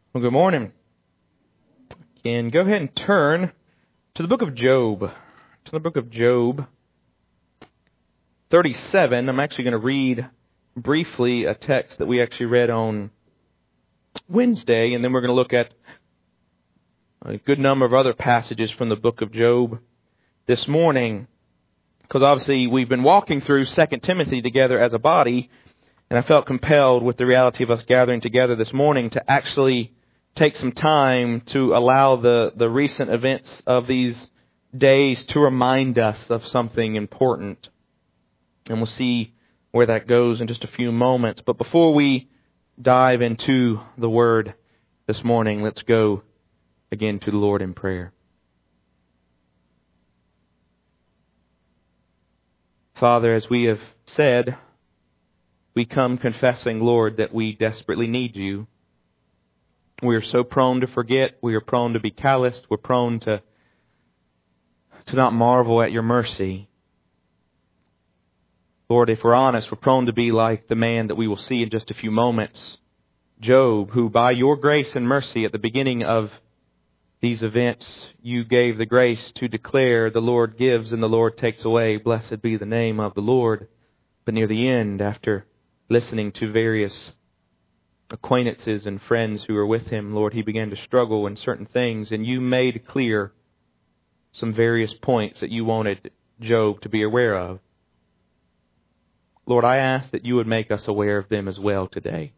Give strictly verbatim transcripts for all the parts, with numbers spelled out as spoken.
Well, good morning. And go ahead and turn to the book of Job. To the book of Job thirty-seven. I'm actually going to read briefly a text that we actually read on Wednesday, and then we're going to look at a good number of other passages from the book of Job this morning. Because obviously we've been walking through Second Timothy together as a body, and I felt compelled with the reality of us gathering together this morning to actually take some time to allow the, the recent events of these days to remind us of something important. And we'll see where that goes in just a few moments. But before we dive into the Word this morning, let's go again to the Lord in prayer. Father, as we have said, we come confessing, Lord, that we desperately need You. We are so prone to forget. We are prone to be calloused. We're prone to, to not marvel at Your mercy. Lord, if we're honest, we're prone to be like the man that we will see in just a few moments, Job, who by Your grace and mercy at the beginning of these events, You gave the grace to declare, the Lord gives and the Lord takes away. Blessed be the name of the Lord. But near the end, after listening to various acquaintances and friends who were with him, Lord, he began to struggle in certain things, and You made clear some various points that You wanted Job to be aware of. Lord, I ask that You would make us aware of them as well today.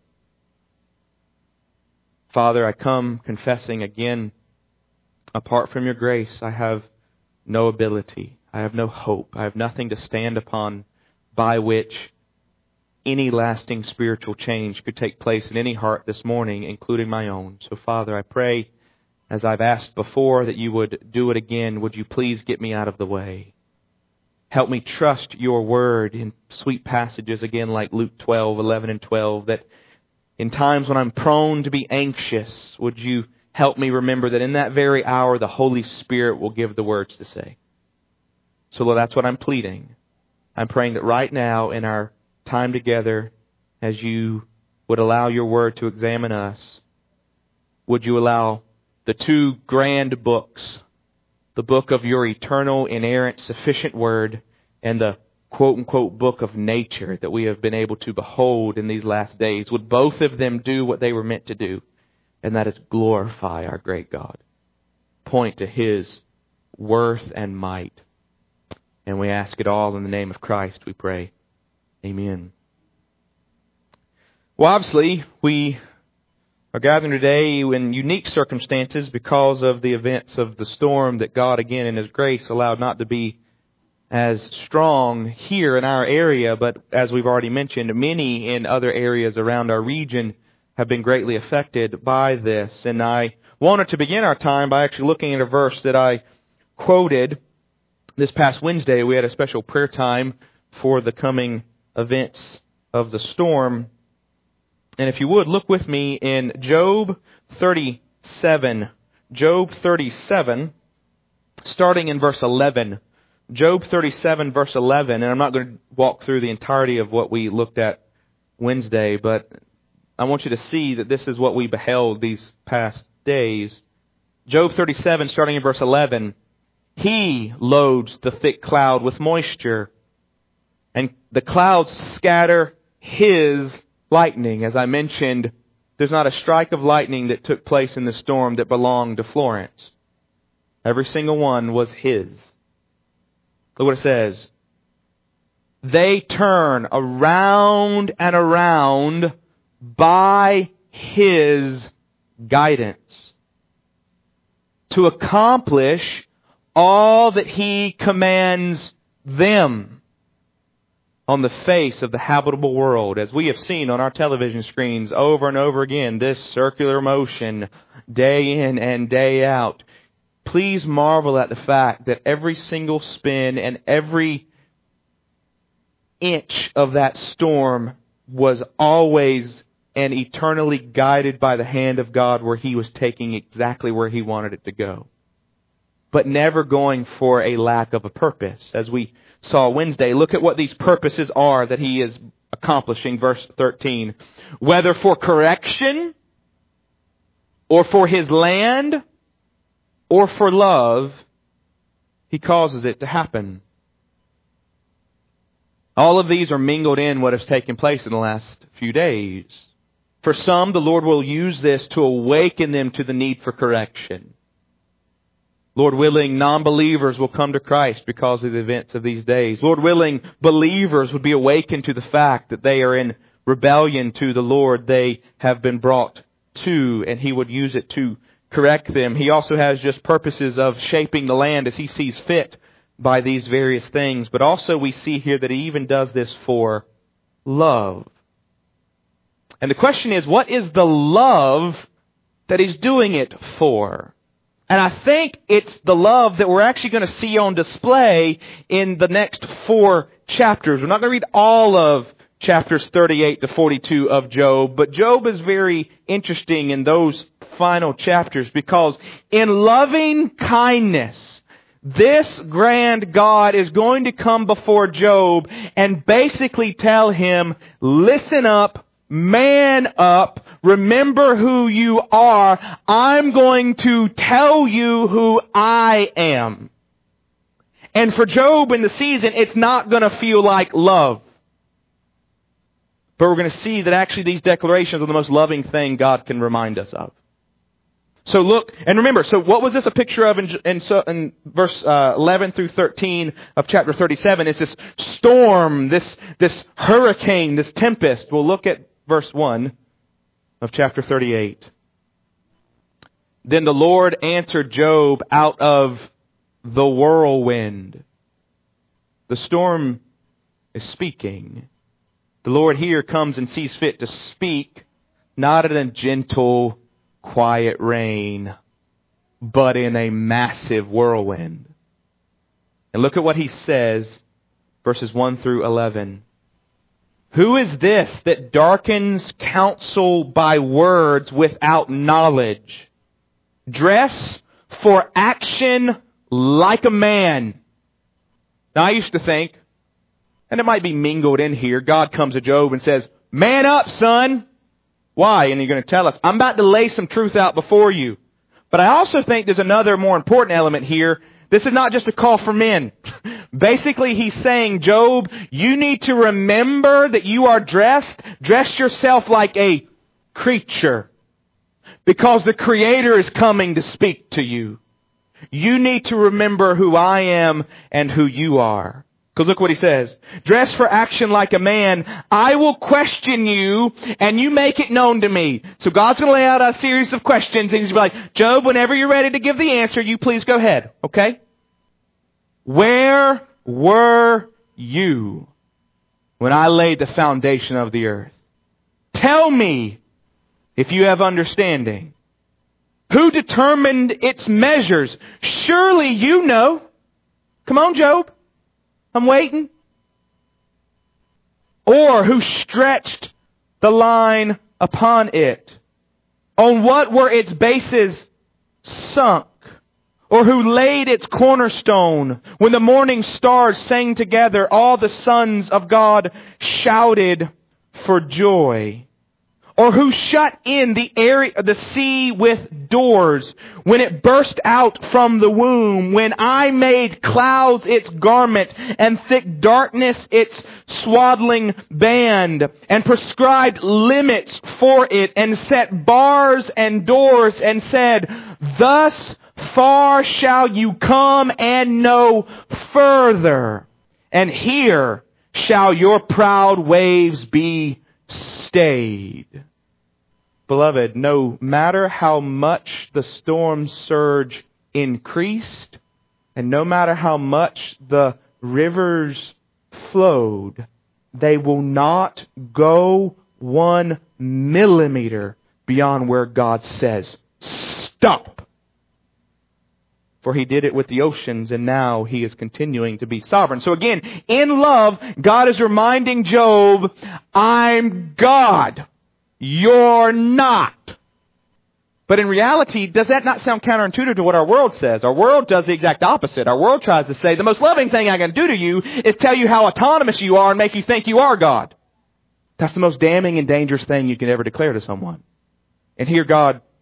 Father, I come confessing again, apart from Your grace, I have no ability. I have no hope. I have nothing to stand upon by which any lasting spiritual change could take place in any heart this morning, including my own. So, Father, I pray, as I've asked before, that You would do it again. Would You please get me out of the way? Help me trust Your Word in sweet passages, again, like Luke twelve, eleven and twelve, that in times when I'm prone to be anxious, would You help me remember that in that very hour, the Holy Spirit will give the words to say. So, Lord, that's what I'm pleading. I'm praying that right now in our time together, as You would allow Your Word to examine us, would You allow the two grand books, the book of Your eternal, inerrant, sufficient Word, and the quote-unquote book of nature that we have been able to behold in these last days, would both of them do what they were meant to do, and that is glorify our great God. Point to His worth and might. And we ask it all in the name of Christ, we pray. Amen. Well, obviously, we are gathering today in unique circumstances because of the events of the storm that God, again, in His grace, allowed not to be as strong here in our area, but as we've already mentioned, many in other areas around our region have been greatly affected by this. And I wanted to begin our time by actually looking at a verse that I quoted this past Wednesday. We had a special prayer time for the coming events of the storm. And if you would, look with me in Job thirty-seven. Job thirty-seven, starting in verse eleven. Job thirty-seven, verse eleven. And I'm not going to walk through the entirety of what we looked at Wednesday, but I want you to see that this is what we beheld these past days. Job thirty-seven, starting in verse eleven. He loads the thick cloud with moisture, and the clouds scatter His lightning. As I mentioned, there's not a strike of lightning that took place in the storm that belonged to Florence. Every single one was His. Look what it says. They turn around and around by His guidance to accomplish all that He commands them on the face of the habitable world. As we have seen on our television screens over and over again, this circular motion day in and day out. Please marvel at the fact that every single spin and every inch of that storm was always and eternally guided by the hand of God, where He was taking exactly where He wanted it to go, but never going for a lack of a purpose. As we saw Wednesday, look at what these purposes are that He is accomplishing. Verse thirteen, whether for correction or for His land, or for love, He causes it to happen. All of these are mingled in what has taken place in the last few days. For some, the Lord will use this to awaken them to the need for correction. Lord willing, non-believers will come to Christ because of the events of these days. Lord willing, believers would be awakened to the fact that they are in rebellion to the Lord they have been brought to, and He would use it to correct them. He also has just purposes of shaping the land as He sees fit by these various things. But also we see here that He even does this for love. And the question is, what is the love that He's doing it for? And I think it's the love that we're actually going to see on display in the next four chapters. We're not going to read all of chapters thirty-eight to forty-two of Job, but Job is very interesting in those final chapters because in loving kindness, this grand God is going to come before Job and basically tell him, listen up, man up, remember who you are. I'm going to tell you who I am. And for Job in the season, it's not going to feel like love. But we're going to see that actually these declarations are the most loving thing God can remind us of. So look, and remember, so what was this a picture of in, in, in verse uh, eleven through thirteen of chapter thirty-seven? It's this storm, this, this hurricane, this tempest. We'll look at verse one of chapter thirty-eight. Then the Lord answered Job out of the whirlwind. The storm is speaking. The Lord here comes and sees fit to speak, not in a gentle, quiet rain, but in a massive whirlwind. And look at what He says, verses one through eleven. Who is this that darkens counsel by words without knowledge? Dress for action like a man. Now I used to think, and it might be mingled in here, God comes to Job and says, man up, son. Why? And you're going to tell us, I'm about to lay some truth out before you. But I also think there's another more important element here. This is not just a call for men. Basically, He's saying, Job, you need to remember that you are dressed. Dress yourself like a creature. Because the Creator is coming to speak to you. You need to remember who I am and who you are. Because look what He says. Dress for action like a man. I will question you and you make it known to me. So God's going to lay out a series of questions and He's going to be like, Job, whenever you're ready to give the answer, you please go ahead. Okay? Where were you when I laid the foundation of the earth? Tell me if you have understanding. Who determined its measures? Surely you know. Come on, Job. I'm waiting. Or who stretched the line upon it? On what were its bases sunk? Or who laid its cornerstone? When the morning stars sang together, all the sons of God shouted for joy. Or who shut in the area, the sea with doors when it burst out from the womb, when I made clouds its garment and thick darkness its swaddling band, and prescribed limits for it, and set bars and doors, and said, thus far shall you come and no further, and here shall your proud waves be stayed. Beloved, no matter how much the storm surge increased, and no matter how much the rivers flowed, they will not go one millimeter beyond where God says, stop. For He did it with the oceans, and now He is continuing to be sovereign. So again, in love, God is reminding Job, I'm God. You're not. But in reality, does that not sound counterintuitive to what our world says? Our world does the exact opposite. Our world tries to say, the most loving thing I can do to you is tell you how autonomous you are and make you think you are God. That's the most damning and dangerous thing you can ever declare to someone. And here God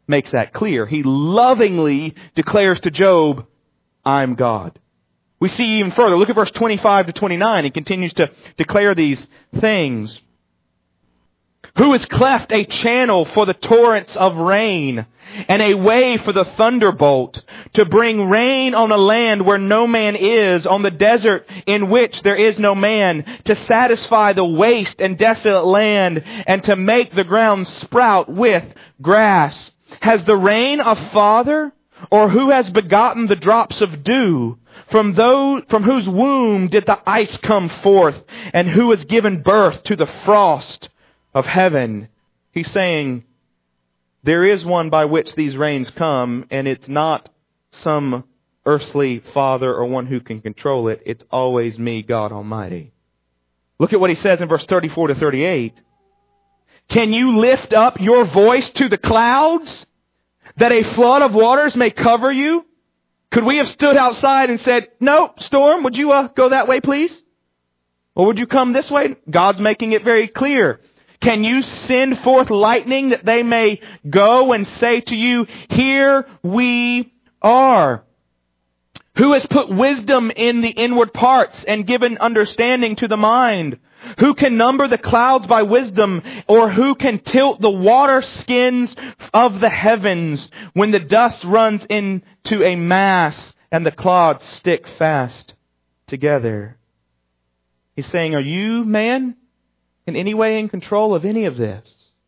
makes that clear. He lovingly declares to Job, I'm God. We see even further. Look at verse twenty-five to twenty-nine. He continues to declare these things. Who has cleft a channel for the torrents of rain, and a way for the thunderbolt, to bring rain on a land where no man is, on the desert in which there is no man, to satisfy the waste and desolate land, and to make the ground sprout with grass? Has the rain a father, or who has begotten the drops of dew? From those, from whose womb did the ice come forth, and who has given birth to the frost of heaven? He's saying, there is one by which these rains come, and it's not some earthly father or one who can control it. It's always me, God Almighty. Look at what he says in verse thirty-four to thirty-eight. Can you lift up your voice to the clouds, that a flood of waters may cover you? Could we have stood outside and said, no, storm, would you uh, go that way, please? Or would you come this way? God's making it very clear. Can you send forth lightning that they may go and say to you, here we are? Who has put wisdom in the inward parts and given understanding to the mind? Who can number the clouds by wisdom, or who can tilt the water skins of the heavens when the dust runs into a mass and the clods stick fast together? He's saying, are you, man, in any way in control of any of this?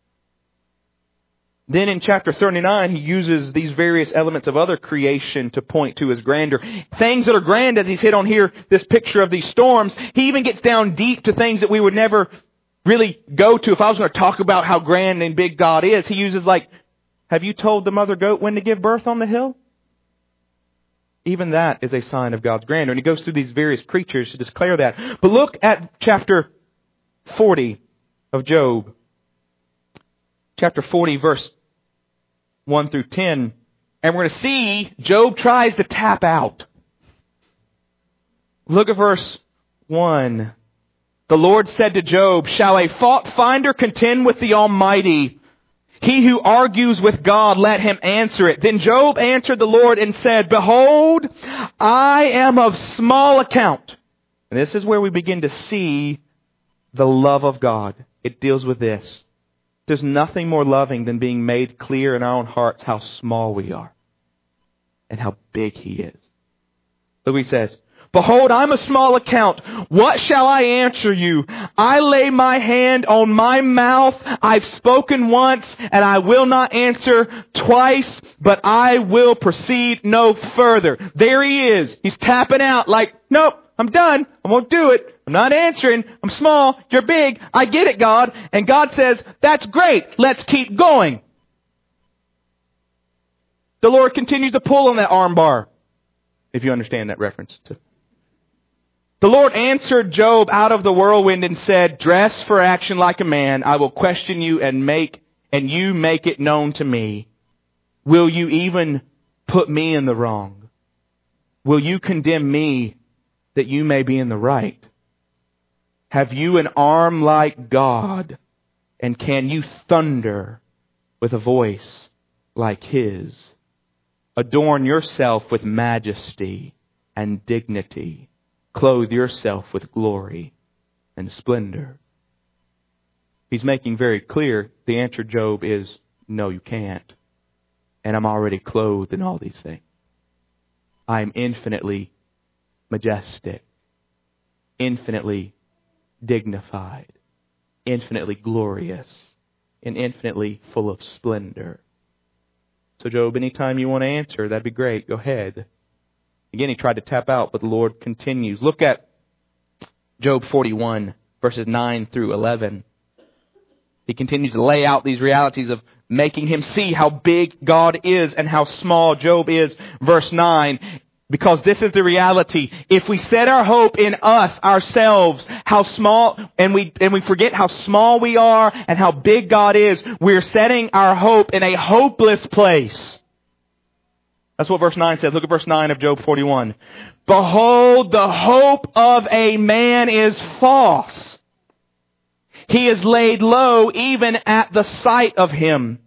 Then in chapter thirty-nine, he uses these various elements of other creation to point to his grandeur. Things that are grand, as he's hit on here, this picture of these storms. He even gets down deep to things that we would never really go to. If I was going to talk about how grand and big God is, he uses like, have you told the mother goat when to give birth on the hill? Even that is a sign of God's grandeur. And he goes through these various creatures to declare that. But look at chapter forty of Job. Chapter forty, verse one through ten. And we're going to see Job tries to tap out. Look at verse one. The Lord said to Job, shall a fault finder contend with the Almighty? He who argues with God, let him answer it. Then Job answered the Lord and said, behold, I am of small account. And this is where we begin to see the love of God. It deals with this. There's nothing more loving than being made clear in our own hearts how small we are and how big He is. Look what he says. Behold, I'm a small account. What shall I answer you? I lay my hand on my mouth. I've spoken once, and I will not answer twice, but I will proceed no further. There he is. He's tapping out like, nope, I'm done. I won't do it. I'm not answering. I'm small. You're big. I get it, God. And God says, that's great. Let's keep going. The Lord continues to pull on that arm bar, if you understand that reference. The Lord answered Job out of the whirlwind and said, dress for action like a man. I will question you and make, and you make it known to me. Will you even put me in the wrong? Will you condemn me that you may be in the right? Have you an arm like God? And can you thunder with a voice like His? Adorn yourself with majesty and dignity. Clothe yourself with glory and splendor. He's making very clear the answer, Job, is no, you can't. And I'm already clothed in all these things. I am infinitely majestic, infinitely dignified, infinitely glorious, and infinitely full of splendor. So Job, anytime you want to answer, that'd be great. Go ahead. Again, he tried to tap out, but the Lord continues. Look at Job forty-one, verses nine through eleven. He continues to lay out these realities of making him see how big God is and how small Job is. Verse nine, because this is the reality. If we set our hope in us, ourselves, how small, and we and we forget how small we are and how big God is, we're setting our hope in a hopeless place. That's what verse nine says. Look at verse nine of Job forty-one. Behold, the hope of a man is false. He is laid low even at the sight of him.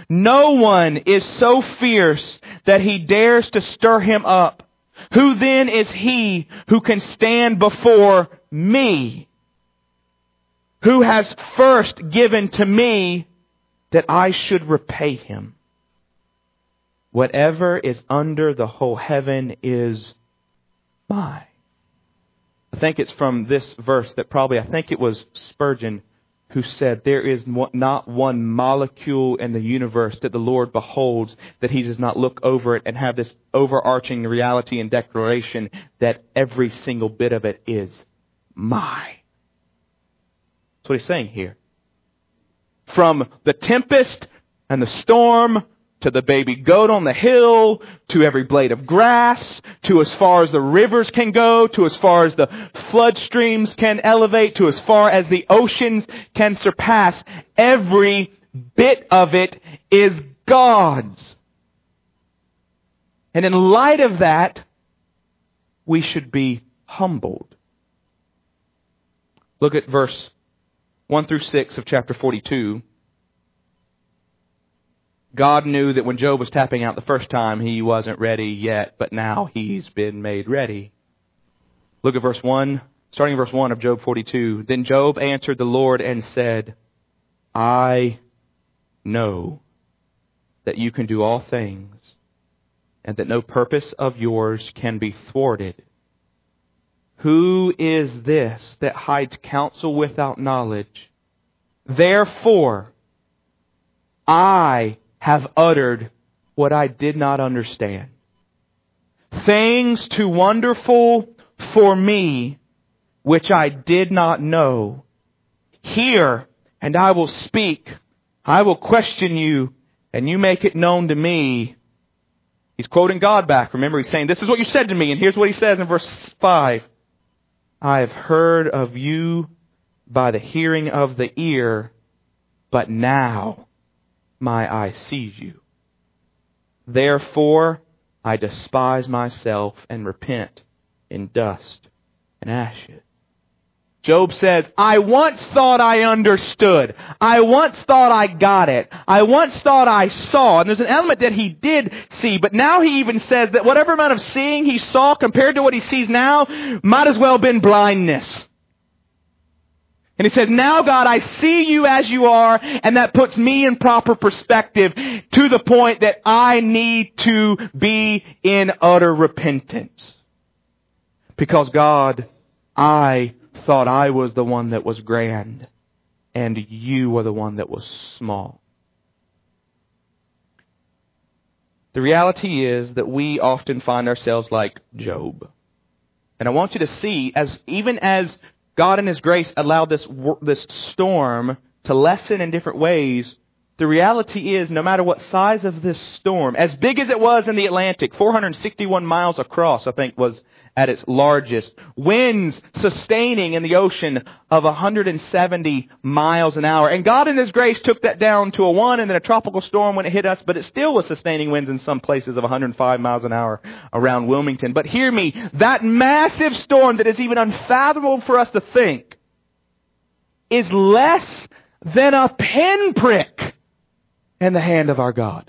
No one is so fierce that he dares to stir him up. Who then is he who can stand before me? Who has first given to me that I should repay him? Whatever is under the whole heaven is mine. I think it's from this verse that probably, I think it was Spurgeon who said, there is not one molecule in the universe that the Lord beholds that He does not look over it and have this overarching reality and declaration that every single bit of it is mine. That's what He's saying here. From the tempest and the storm, to the baby goat on the hill, to every blade of grass, to as far as the rivers can go, to as far as the flood streams can elevate, to as far as the oceans can surpass. Every bit of it is God's. And in light of that, we should be humbled. Look at verse one through six of chapter forty-two. God knew that when Job was tapping out the first time, he wasn't ready yet, but now he's been made ready. Look at verse one, starting verse one of Job forty-two. Then Job answered the Lord and said, I know that you can do all things, and that no purpose of yours can be thwarted. Who is this that hides counsel without knowledge? Therefore, I have uttered what I did not understand. Things too wonderful for me, which I did not know. Hear, and I will speak. I will question you, and you make it known to me. He's quoting God back. Remember, he's saying, this is what you said to me. And here's what he says in verse five. I have heard of you by the hearing of the ear, but now my eye sees you. Therefore, I despise myself and repent in dust and ashes. Job says, I once thought I understood. I once thought I got it. I once thought I saw. And there's an element that he did see, but now he even says that whatever amount of seeing he saw compared to what he sees now might as well have been blindness. And he says, now God, I see you as you are, and that puts me in proper perspective to the point that I need to be in utter repentance. Because God, I thought I was the one that was grand, and you were the one that was small. The reality is that we often find ourselves like Job. And I want you to see, as even as God in His grace allowed this this storm to lessen in different ways, the reality is no matter what size of this storm, as big as it was in the Atlantic, four hundred sixty-one miles across, I think was at its largest, winds sustaining in the ocean of one hundred seventy miles an hour. And God in His grace took that down to a one and then a tropical storm when it hit us, but it still was sustaining winds in some places of one hundred five miles an hour around Wilmington. But hear me, that massive storm that is even unfathomable for us to think is less than a pinprick in the hand of our God.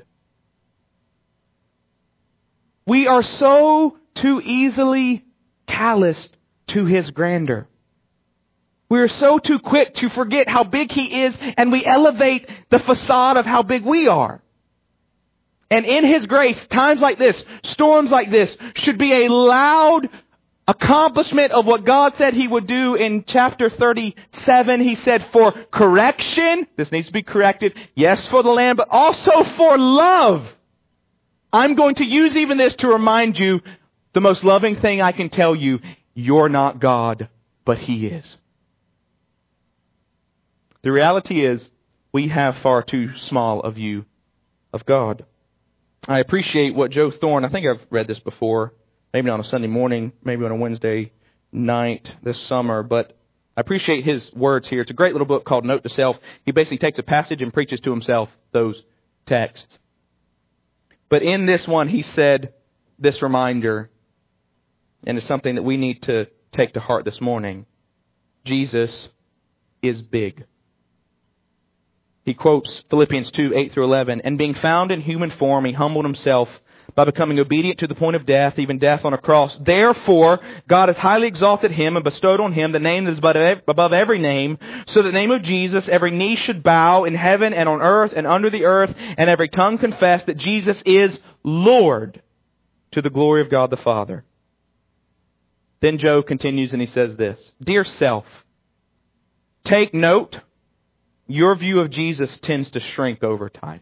We are so too easily calloused to His grandeur. We are so too quick to forget how big He is, and we elevate the facade of how big we are. And in His grace, times like this, storms like this, should be a loud accomplishment of what God said He would do in chapter thirty-seven. He said, for correction, this needs to be corrected, yes, for the land, but also for love. I'm going to use even this to remind you the most loving thing I can tell you, you're not God, but He is. The reality is, we have far too small a view of God. I appreciate what Joe Thorne, I think I've read this before, maybe on a Sunday morning, maybe on a Wednesday night this summer, but I appreciate his words here. It's a great little book called Note to Self. He basically takes a passage and preaches to himself those texts. But in this one, he said this reminder, and it's something that we need to take to heart this morning. Jesus is big. He quotes Philippians two, eight through eleven. And being found in human form, he humbled himself by becoming obedient to the point of death, even death on a cross. Therefore, God has highly exalted him and bestowed on him the name that is above every name, so that the name of Jesus every knee should bow in heaven and on earth and under the earth, and every tongue confess that Jesus is Lord, to the glory of God the Father. Then Job continues and he says this, Dear self, take note, your view of Jesus tends to shrink over time.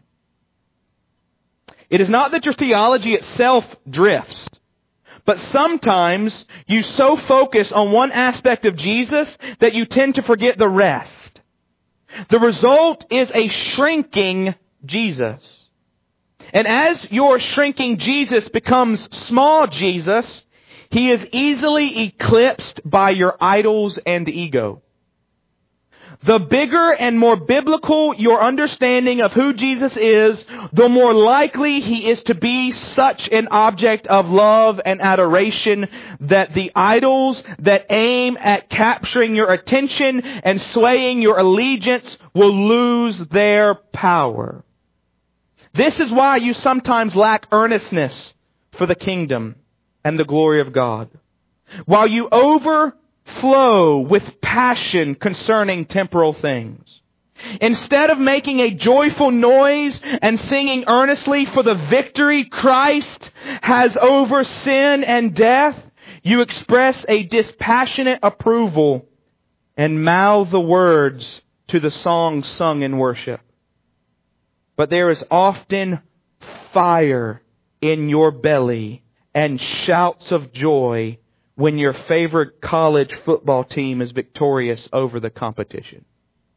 It is not that your theology itself drifts, but sometimes you so focus on one aspect of Jesus that you tend to forget the rest. The result is a shrinking Jesus. And as your shrinking Jesus becomes small Jesus, he is easily eclipsed by your idols and ego. The bigger and more biblical your understanding of who Jesus is, the more likely he is to be such an object of love and adoration that the idols that aim at capturing your attention and swaying your allegiance will lose their power. This is why you sometimes lack earnestness for the kingdom and the glory of God. While you over flow with passion concerning temporal things. Instead of making a joyful noise and singing earnestly for the victory Christ has over sin and death, you express a dispassionate approval and mouth the words to the songs sung in worship. But there is often fire in your belly and shouts of joy when your favorite college football team is victorious over the competition.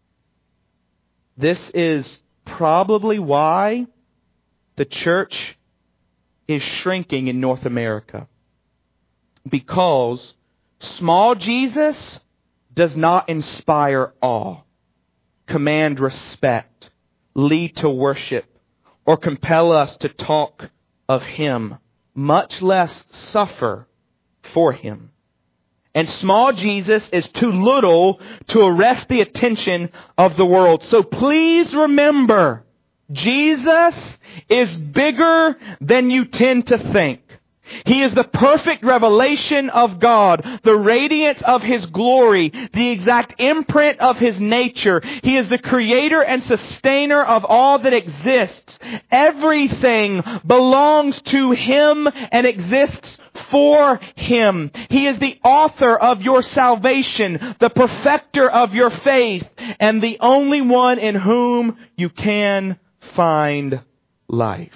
This is probably why the church is shrinking in North America. Because small Jesus does not inspire awe, command respect, lead to worship, or compel us to talk of Him, much less suffer for Him. And small Jesus is too little to arrest the attention of the world. So please remember, Jesus is bigger than you tend to think. He is the perfect revelation of God, the radiance of His glory, the exact imprint of His nature. He is the creator and sustainer of all that exists. Everything belongs to Him and exists for Him. He is the author of your salvation, the perfecter of your faith, and the only one in whom you can find life.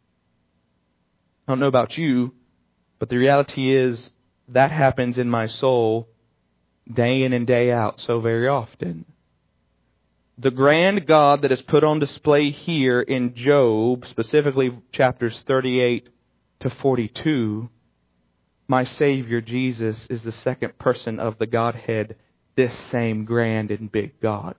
I don't know about you, but the reality is that happens in my soul day in and day out so very often. The grand God that is put on display here in Job, specifically chapters thirty-eight to forty-two, my Savior Jesus is the second person of the Godhead, this same grand and big God.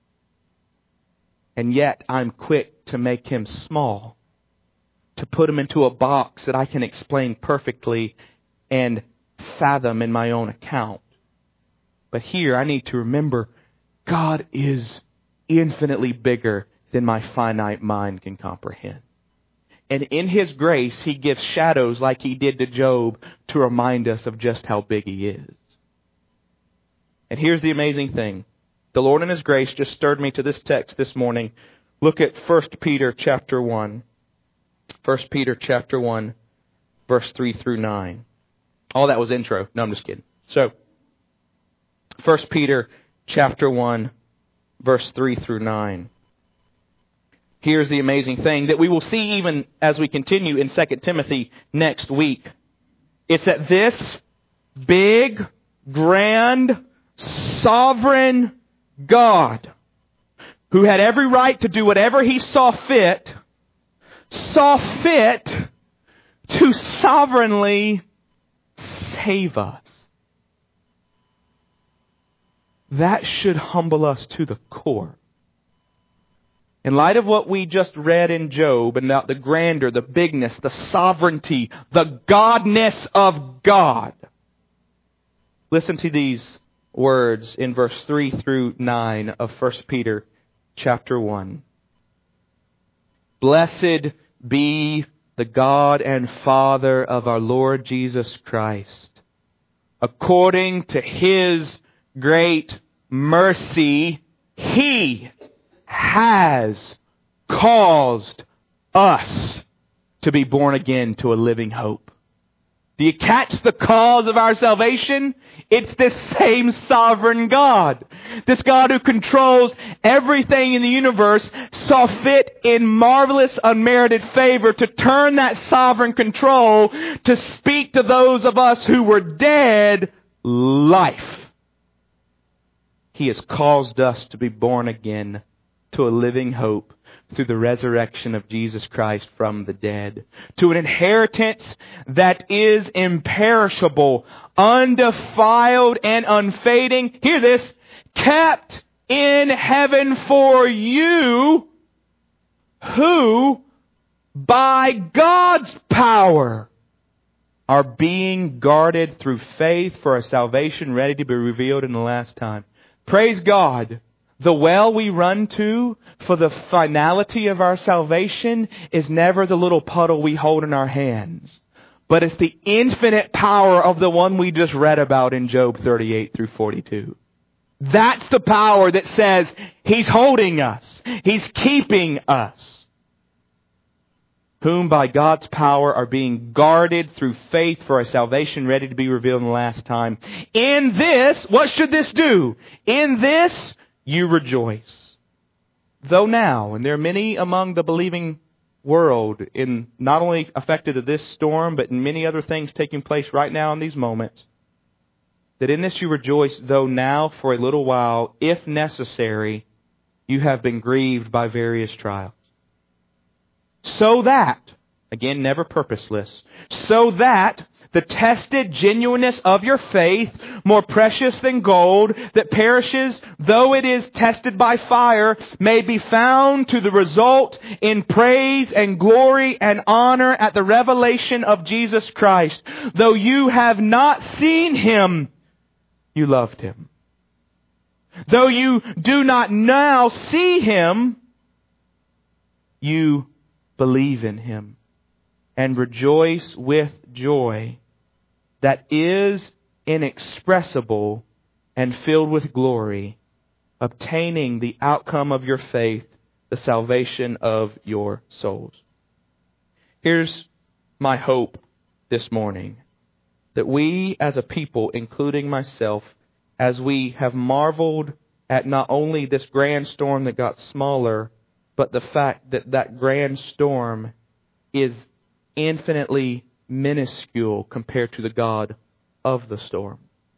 And yet I'm quick to make Him small, to put Him into a box that I can explain perfectly and fathom in my own account. But here I need to remember God is infinitely bigger than my finite mind can comprehend. And in His grace, He gives shadows like He did to Job to remind us of just how big He is. And here's the amazing thing. The Lord in His grace just stirred me to this text this morning. Look at First Peter chapter one. First Peter chapter one, verse three through nine. All that was intro. No, I'm just kidding. So, First Peter chapter one, verse three through nine. Here's the amazing thing that we will see even as we continue in Second Timothy next week. It's that this big, grand, sovereign God, who had every right to do whatever He saw fit, saw fit to sovereignly save us. That should humble us to the core. In light of what we just read in Job and about the grandeur, the bigness, the sovereignty, the godness of God, listen to these words in verse three through nine of First Peter chapter one. Blessed be the God and Father of our Lord Jesus Christ. According to His great mercy, He has caused us to be born again to a living hope. Do you catch the cause of our salvation? It's this same sovereign God. This God who controls everything in the universe saw fit in marvelous unmerited favor to turn that sovereign control to speak to those of us who were dead life. He has caused us to be born again to a living hope through the resurrection of Jesus Christ from the dead, to an inheritance that is imperishable, undefiled and unfading. Hear this, kept in heaven for you, who by God's power are being guarded through faith for a salvation ready to be revealed in the last time. Praise God. The well we run to for the finality of our salvation is never the little puddle we hold in our hands, but it's the infinite power of the one we just read about in Job thirty-eight through forty-two. That's the power that says He's holding us. He's keeping us. Whom by God's power are being guarded through faith for a salvation ready to be revealed in the last time. In this, what should this do? In this, you rejoice. Though now, and there are many among the believing world in not only affected of this storm, but in many other things taking place right now in these moments, that in this you rejoice, though now for a little while, if necessary, you have been grieved by various trials. So that, again, never purposeless, so that the tested genuineness of your faith, more precious than gold, that perishes though it is tested by fire, may be found to the result in praise and glory and honor at the revelation of Jesus Christ. Though you have not seen Him, you loved Him. Though you do not now see Him, you believe in Him and rejoice with joy that is inexpressible and filled with glory, obtaining the outcome of your faith, the salvation of your souls. Here's my hope this morning, that we as a people, including myself, as we have marveled at not only this grand storm that got smaller, but the fact that that grand storm is infinitely minuscule compared to the God of the storm.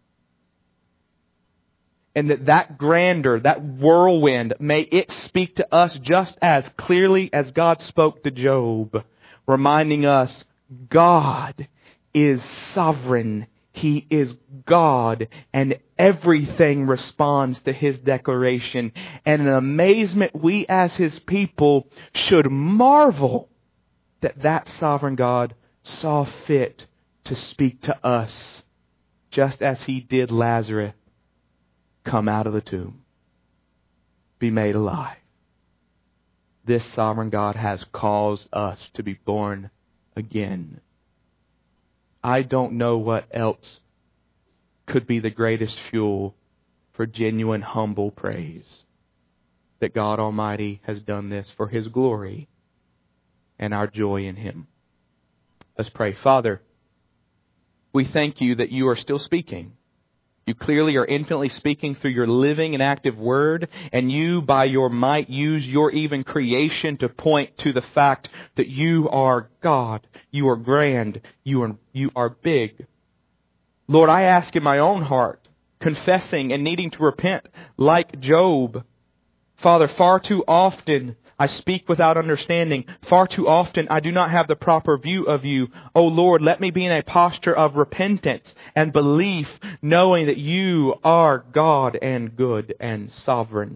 And that that grandeur, that whirlwind, may it speak to us just as clearly as God spoke to Job, reminding us God is sovereign. He is God, and everything responds to His declaration. And in amazement, we as His people should marvel that that sovereign God saw fit to speak to us, just as He did Lazarus come out of the tomb, be made alive. This sovereign God has caused us to be born again. I don't know what else could be the greatest fuel for genuine, humble praise, that God Almighty has done this for His glory and our joy in Him. Let's pray. Father, we thank You that You are still speaking. You clearly are infinitely speaking through Your living and active Word, and You, by Your might, use Your even creation to point to the fact that You are God. You are grand. You are, you are big. Lord, I ask in my own heart, confessing and needing to repent like Job. Father, far too often I speak without understanding. Far too often I do not have the proper view of You. Oh Lord, let me be in a posture of repentance and belief, knowing that You are God and good and sovereign.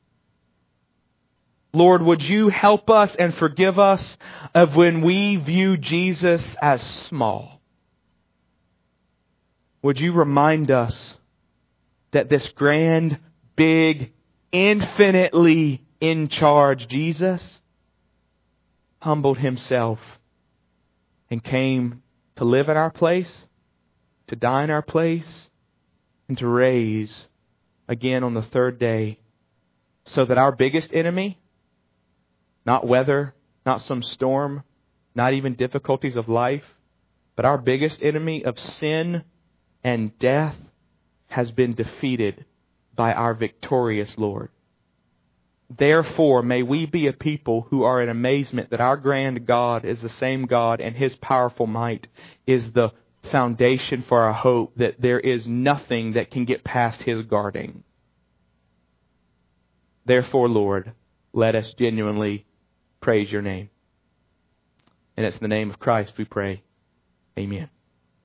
Lord, would You help us and forgive us of when we view Jesus as small? Would You remind us that this grand, big, infinitely in charge Jesus humbled Himself and came to live in our place, to die in our place, and to raise again on the third day, so that our biggest enemy, not weather, not some storm, not even difficulties of life, but our biggest enemy of sin and death has been defeated by our victorious Lord. Therefore, may we be a people who are in amazement that our grand God is the same God and His powerful might is the foundation for our hope, that there is nothing that can get past His guarding. Therefore, Lord, let us genuinely praise Your name. And it's in the name of Christ we pray. Amen.